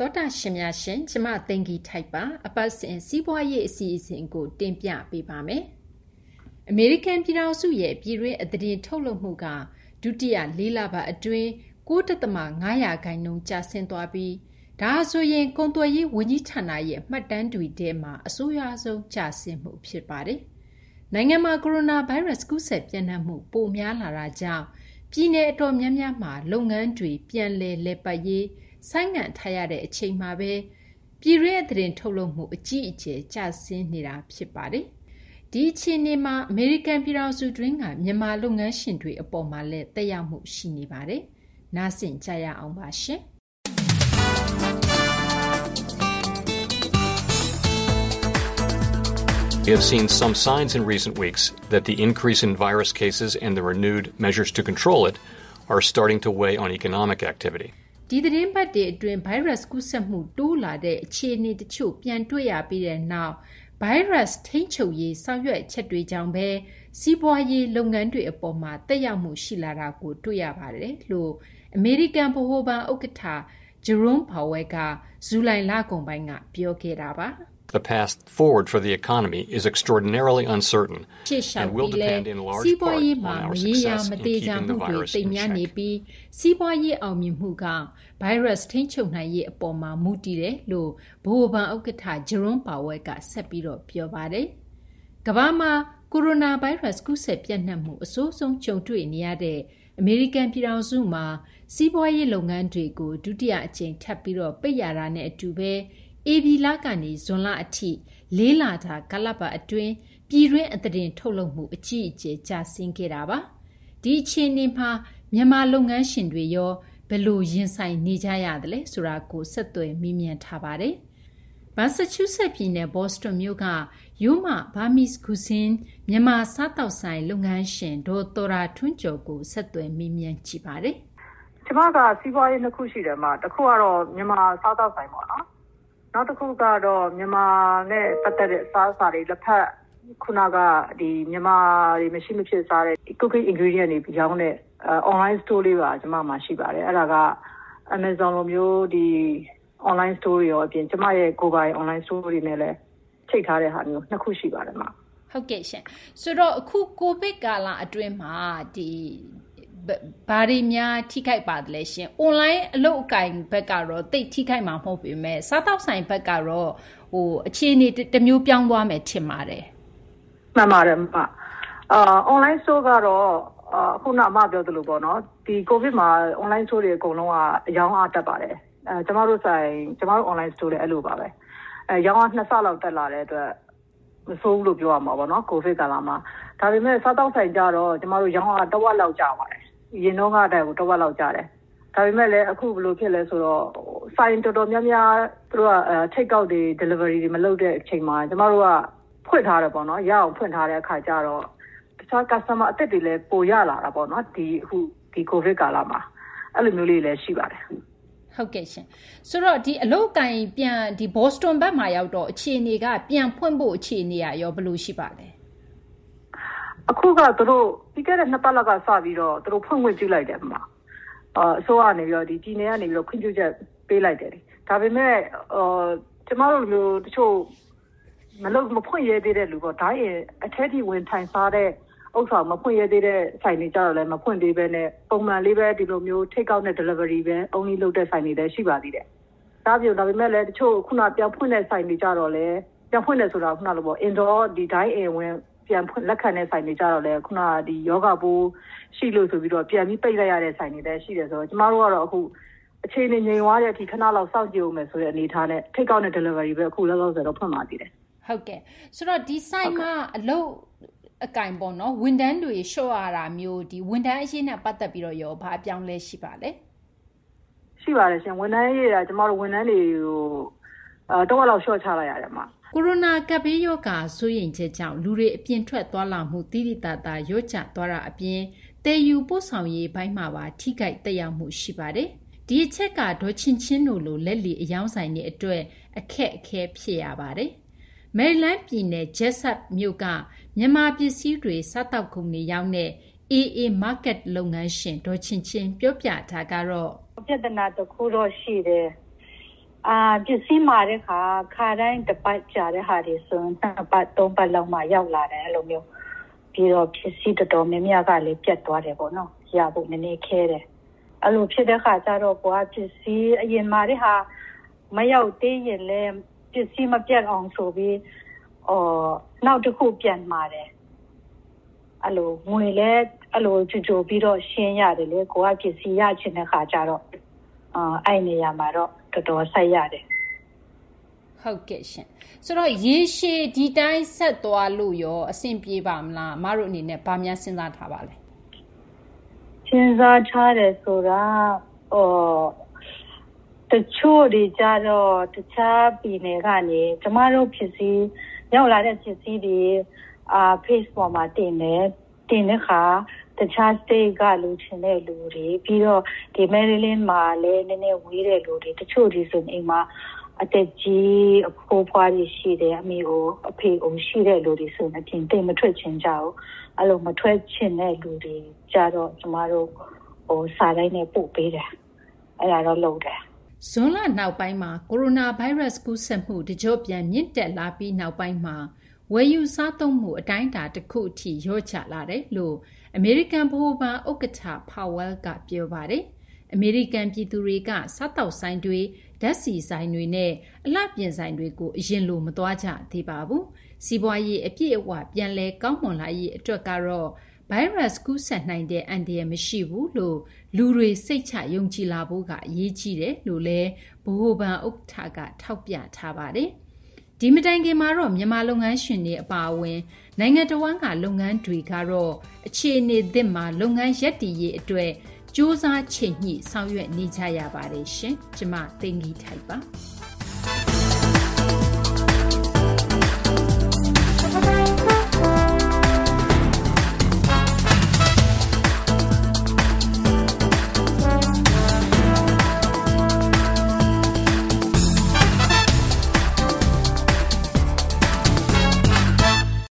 သောတာရှင်များရှင်ကျမသိင်္ဂီထိုက်ပါအပတ်စဉ်စီးပွားရေးအစီအစဉ်ကိုတင်ပြပေးပါမယ်။အမေရိကန်ပြည်ထောင်စုရဲ့ပြည်တွင်းအသားတင်ထုတ်လုပ်မှုကဒုတိယ၄လပတ်အတွင်း 9.5% ကျဆင်းသွားပြီးဒါဆိုရင်ကုန်သွယ်ရေးဝန်ကြီးဌာနရဲ့မှတ်တမ်းတွေထဲမှာအဆိုးရွားဆုံးကျဆင်းမှုဖြစ်ပါတယ်။နိုင်ငံမှာကိုရိုနာဗိုင်းရပ်စ်ကူးစက်ပြန့်နှံ့မှုပိုများလာတာကြောင့်ပြည်내အတော်များများမှာလုပ်ငန်းတွေပြန်လည်ပတ်ရေးဆိုင်းငံ့ထားရတဲ့အချိန်မှာပဲပြည်တွင်းအသားတင်ထုတ်လုပ်မှုအကြီးအကျယ်ကျဆင်းနေတာဖြစ်ပါတယ်။ဒီအခြေအနေမှာအမေရိကန်ပြည်ထောင်စုတွင်းကမြန်မာလုပ်ငန်းရှင်တွေအပေါ်မှာလည်းသက်ရောက်မှုရှိနေပါတယ်။နားဆင်ကြရအောင်ပါရှင်။ We have seen some signs in recent weeks that the increase in virus cases and the renewed measures to control it are starting to weigh on economic activity. ဒီသတင်းပတ်တွေအတွင်းဗိုင်းရပ်စ်ကူးစက်မှုတိုးလာတဲ့အခြေအနေတချို့ပြန်တွေ့ရပြီးတဲ့နောက်ဗိုင်းရပ်စ်ထိန်းချုပ်ရေးဆောင်ရွက်ချက်တွေကြောင့်ပဲစီးပွားရေးလုပ်ငန်းတွေအပေါ်မှာသက်ရောက်မှုရှိလာတာကိုတွေ့ရပါတယ်လို့အမေရိကန်ဗဟိုဘဏ်ဥက္ကဋ္ဌ Jerome Powell ကဇူလိုင်လကုန်ပိုင်းကပြောခဲ့တာပါ The path forward for the economy is extraordinarily uncertain and will depend in large part on our success in keeping the virus in check. စီးပွားရေးအောင်မြင်မှုကဗိုင်းရပ်စ်ထိန်းချုပ်နိုင်ရေးအပေါ်မှာမူတည်တယ်လို့ဗဟိုဘဏ်ဥက္ကဋ္ဌ Jerome Powell ကဆက်ပြီးတော့ပြောပါတယ်။ကမ္ဘာမှာကိုရိုနာဗိုင်းရပ်စ်ကူးစက်ပြန့်နှံ့မှုအဆိုးဆုံးကြုံတွေ့နေရတဲ့အမေရိကန်ပြည်ထောင်စုမှာစီးပွားရေးလုပ်ငန်းတွေကိုဒုတိယအကြိမ်ထပ်ပြီးတော့ပိတ်ရတာနဲ့အတူပဲဧပြီလကနေဇွန်လအထိ၄လတာကာလပတ်အတွင်းပြည်တွင်းအသားတင်ထုတ်လုပ်မှုအကြီးအကျယ်ကျဆင်းခဲ့တာပါ။ဒီအခြေအနေမှာမြန်မာလုပ်ငန်းရှင်တွေရောဘယ်လိုရင်ဆိုင်နေကြရသလဲဆိုတာကိုဆက်သွယ်မေးမြန်းထားပါတယ်။မက်ဆာချူးဆက်ပြည်နယ်ဘော့စတွန်မြို့ကယိုမဘာမီစ်ကူဇင်းမြန်မာစားတောက်ဆိုင်လုပ်ငန်းရှင်ဒေါ်တော်ရာထွန်းကျော်ကိုဆက်သွယ်မေးမြန်းကြည့်ပါတယ်။ကျွန်မကစီးပွားရေးနှစ်ခုရှိတယ်မှာတစ်ခုကတော့မြန်မာစားတောက်ဆိုင်ပေါ့နော်။နောက်တစ်ခုကတော့မြန်မာနဲ့ပတ်သက်တဲ့အစားအစာတွေလက်ဖက်ခုနကဒီမြန်မာတွေမရှိမဖြစ်စားတဲ့ cooking ingredient တွေရောင်းတဲ့ online store လေးပါကျွန်မမှာရှိပါတယ်အဲ့ဒါက Amazon လိုမျိုးဒီ online store တွေရောအပြင်ကျွန်မရဲ့ကိုယ်ပိုင် online store တွေနဲ့လည်းချိတ်ထားတဲ့ဟာမျိုးနှစ်ခုရှိပါတယ်မှာဟုတ်ကဲ့ရှင်ဆိုတော့အခုကိုဗစ်ကာလအတွင်းမှာဒီဘာတွေများထိခိုက်ပါတယ်လဲရှင် online အလုပ်အကင်ဘက်ကတော့တိတ်ထိခိုက်မှာမဟုတ်ပေမဲ့စားတောက်ဆိုင်ဘက်ကတော့အခြေအနေတစ်မျိုးပြောင်းသွားမယ်ထင်ပါတယ်မှန်ပါတယ်မonline store ကတော့ခုနမှပြောသလိုပေါ့နော်ဒီကိုဗစ်မှာ online store တွေအကုန်လုံးကအယောင်းအားတက်ပါတယ်ကျမတို့ဆိုင်ကျမတို့ online store လည်းအဲ့လိုပါပဲရောင်းအား2ဆလောက်တက်လာတဲ့အတွက်မဆိုးဘူးလို့ပြောရမှာပေါ့နော်ကိုဗစ်ကာလမှာဒါပေမဲ့စားတောက်ဆိုင်ကြတော့ကျမတို့ရောင်းအားတစ်ဝက်လောက်ကျပါတယ်ရင်တော့ကတည်းကတစ်ဝက်လောက်ကျတယ်ဒါပေမဲ့လည်းအခုဘယ်လိုဖြစ်လဲဆိုတော့ဆိုင်တော်တော်များများသူတို့ကtake out တွေ delivery တွေမလုပ်တဲ့အချိန်မှာကျမတို့ကဖွင့်ထားတယ်ပေါ့နော်ရအောင်ဖွင့်ထားတဲ့အခါကျတော့တခြား customer အသစ်တွေလည်းပိုရလာတာပေါ့နော်ဒီကိုဗစ်ကာလမှာအဲ့လိုမျိုးလေးလည်းရှိပါတယ်ဟုတ်ကဲ့ရှင်ဆိုတော့ဒီအလုပ်ကိုင်ပြန်ဒီ Boston ဘက်မှာရောက်တော့အခြေအနေကပြန်ဖွင့်ဖို့အခြေအနေရောဘယ်လိုရှိပါလဲအခုကသူတို့ပြီးခဲ့တဲ့2ပတ်လောက်ကစပြီးတော့သူတို့ဖွင့်ခွင့်ပြုလိုက်တယ်မှာအစိုးရကနေပြီးတော့ဒီပြည်နယ်ကနေပြီးတော့ခွင့်ပြုချက်ပေးလိုက်တယ်ဒါပေမဲ့ကျမတို့မျိုးတချို့မဖွင့်ရသေးတဲ့လူပေါ့ဒါရင်အထက်ထိဝင်ထိုင်စားတဲ့ဥစ္စာမဖွင့်ရသေးတဲ့ဆိုင်တွေကြတော့လည်းမဖွင့်သေးပဲနဲ့ပုံမှန်လေးပဲဒီလိုမျိုး take out နဲ့ delivery ပဲ only လုပ်တဲ့ဆိုင်တွေလည်းရှိပါသေးတယ်ဒါပေမဲ့လည်းတချို့ခုနပြန်ဖွင့်တဲ့ဆိုင်တွေကြတော့လည်းပြန်ဖွင့်တယ်ဆိုတာခုနလိုပေါ့ indoor ဒီ dine in ဝင်ပြန်ဖွင့်လက်ခံတဲ့ဆိုင်တွေကြတော့လည်းခုနဒီယောဂပိုးရှိလို့ဆိုပြီးတော့ပြန်ပြီးပိတ်လိုက်ရတဲ့ဆိုင်တွေလည်းရှိတယ်ဆိုတော့ကျမတို့ကတော့အခုအခြေအနေငြိမ်သွားတဲ့အထိခဏလောက်စောင့်ကြည့်အောင်မယ်ဆိုတဲ့အနေအထားနဲ့ take out နဲ့ delivery ပဲအခုလောလောဆယ်တော့ဖွင့်ပါသေးတယ်ဟုတ်ကဲ့ဆိုတော့ဒီဆိုင်မှာအလုပ်အကင်ပေါ့နော်ဝန်ထမ်းတွေရှော့ရတာမျိုးဒီဝန်ထမ်းအရေးနဲ့ပတ်သက်ပြီးတော့ရောဘာအပြောင်းလဲရှိပါလဲရှိပါတယ်ရှင်ဝန်ထမ်းရေးတာကျမတို့ဝန်ထမ်းတွေကိုတော့လောက်ရှော့ချလိုက်ရတယ်မှာကိုရိုနာကပ်ဘေးရောဂါစိုးရိမ်ချက်ကြောင့်လူတွေအပြင်ထွက်သွားလာမှုတိတိတတ်တာရော့ကျသွားတာအပြင်တည်ယူပို့ဆောင်ရေးဘိုင်းမှာပါထိခိုက်သက်ရောက်မှုရှိပါတယ်ဒီအချက်ကဒေါ်ချင်းချင်းတို့လိုလက်လီအယောင်းဆိုင်တွေအတွက်အခက်အခဲဖြစ်ရပါတယ်မယ်ရီလန်းပြည်နယ်ဂျက်ဆပ်မြို့ကမြန်မာပစ္စည်းတွေစားတောက်ကုန်တွေရောင်းတဲ့ AA Market လုပ်ငန်းရှင်ဒေါ်ချင်းချင်းပြောပြတာကတော့ပြဿနာတစ်ခုတော့ရှိတယ်ပစ္စည်းမှာတဲ့ခါတိုင်းတစ်ပတ်ကြာတဲ့ဟာတွေဆိုရင်2ပတ်3ပတ်လောက်မှရောက်လာတယ်အဲ့လိုမျိုးပြီးတော့ပစ္စည်းတော်တော်များများကလည်းပြတ်သွားတယ်ပေါ့နော်ရဖို့နည်းနည်းခဲတယ်အဲ့လိုဖြစ်တဲ့ခါကျတော့ကိုကပစ္စည်းအရင်မှာတဲ့ဟာမရောက်သေးရင်လည်းပစ္စည်းမပြတ်အောင်ဆိုပြီးနောက်တစ်ခုပြန်มาတယ်အဲ့လိုငွေလည်းအဲ့လိုကြိုပြီးတော့ရှင်းရတယ်လေကိုကပစ္စည်းရချင်တဲ့ခါကျတော့အဲ့နေရာမှာတော့တော်တော်ဆက်ရတယ်ဟုတ်ကဲ့ရှင်ဆိုတော့ရေရှည်ဒီတိုင်းဆက်သွားလို့ရောအဆင်ပြေပါမလားမတို့အနေနဲ့ဗာများစဉ်းစားထားပါလဲစဉ်းစားထားတယ်ဆိုတာတချို့တွေကြတော့တခြားပြည်နယ်ကနေကျမတို့ပစ္စည်းရောက်လာတဲ့ပစ္စည်းတွေFacebook မှာတင်တဲ့ခါတခြား state ကလူချင်းတဲ့လူတွေပြီးတော့ဒီ Maryland မှာလည်းနည်းနည်းဝေးတဲ့လူတွေတချို့ဒီဆိုအိမ်မှာအသက်ကြီးအဖိုးဖွားတွေရှိတယ်အမေကိုအဖေကိုရှိတဲ့လူတွေဆိုရင်တင်မထွက်ချင်ကြဘူးအဲ့လိုမထွက်ချင်တဲ့လူတွေကြတော့ကျမတို့စာတိုင်းနဲ့ပို့ပေးတယ်အဲ့ဒါတော့လုပ်တယ်ဇွန်လနောက်ပိုင်းမှာကိုရိုနာဗိုင်းရပ်စ်ကူးစက်မှုတကြော့ပြန်မြင့်တက်လာပြီးနောက်ပိုင်းမှာဝယ်ယူစားသုံးမှုအတိုင်းအတာတစ်ခုအထိလျော့ကျလာတယ်လို့အမေရိကန်ဗဟိုဘဏ်ဥက္ကဋ္ဌ Powell ကပြောပါတယ်။အမေရိကန်ပြည်သူတွေကစားတောက်ဆိုင်တွေဓာတ်ဆီဆိုင်တွေနဲ့အလှပြင်ဆိုင်တွေကိုအရင်လိုမသွားကြသေးပါဘူး။စီးပွားရေးအပြည့်အဝပြန်လဲကောင်းမွန်လာရေးအတွက်ကတော့ဗိုင်းရပ်စ်ကူးစက်နိုင်တဲ့အန္တရာယ်မရှိဘူးလို့လူတွေစိတ်ချယုံကြည်လာဖို့ကအရေးကြီးတယ်လို့လည်းဗဟိုဘဏ်ဥက္ကဋ္ဌကထောက်ပြထားပါတယ်။ဒီမတိုင်ခင်မှာတော့မြန်မာလုပ်ငန်းရှင်တွေအပါအဝင်နိုင်ငံတော်ဝန်ကလုပ်ငန်းတွေကတော့အခြေအနေသစ်မှာလုပ်ငန်းရပ်တည်ရေးအတွက်စ조사ချိန်ညှိဆောင်ရွက်နေကြရပါတယ်ရှင်။ကျမသိင်္ဂီထိုက်ပါ။